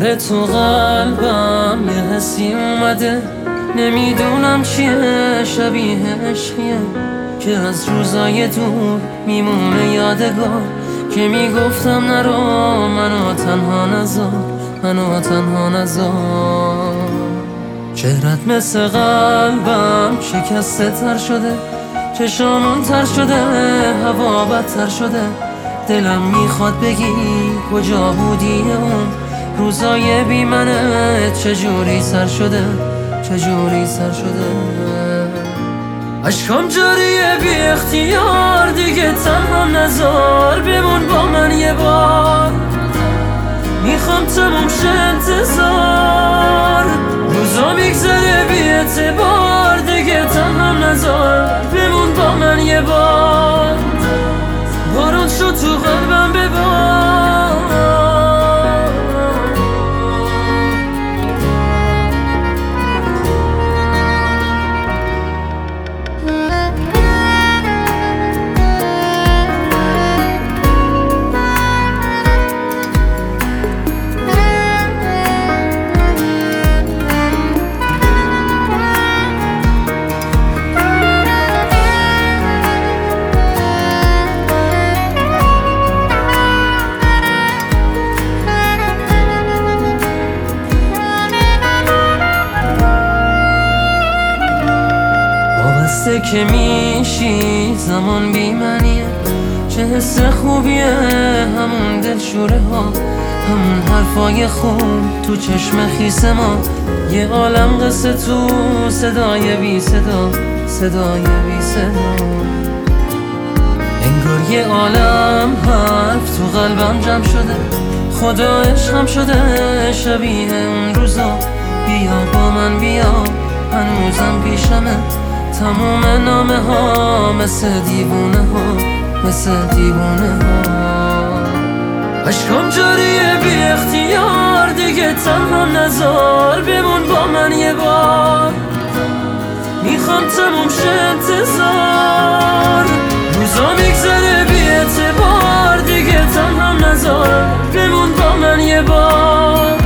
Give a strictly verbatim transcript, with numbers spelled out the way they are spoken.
دوباره تو قلبم یه حسی اومده، نمیدونم چیه، شبیه عشقیه که از روزای دور میمونه یادگار، که میگفتم نرو منو تنها نذار، منو تنها نذار. چهرت مثل قلبم شکسته تر شده، چشامون تر شده، هوا بدتر شده، دلم میخواد بگی کجا بودی اون روزای بی منه، چجوری سر شده، چجوری سر شده. عشقم جاریه بی اختیار، دیگه تنها نذار، بمون با من یه بار، میخوام تموم شه انتظار، روزا میگذره بی اعتبار، دیگه تنها نذار، بمون با من یه بار، بارون شد تو قلبم ببار. وابسته که میشی زمان بی منیه، چه حس خوبیه همون دلشوره ها، همون حرفای خوب تو چشم خیس ما، یه عالم قصه تو صدای بی صدا، صدای بی صدا. انگار یه عالم حرف تو قلبم جمع شده، خدا عشقم شده شبیه اون روزا، بیا با من بیا هنوزم پیشمه، تموم نامه ها مثل دیوونه ها، مثل دیوونه ها. عشقم جاریه بی اختیار، دیگه تنها نذار، بمون با من یه بار، میخوام تموم شه انتظار، روزا میگذره بی اعتبار، دیگه تنها نذار، بمون با من یه بار.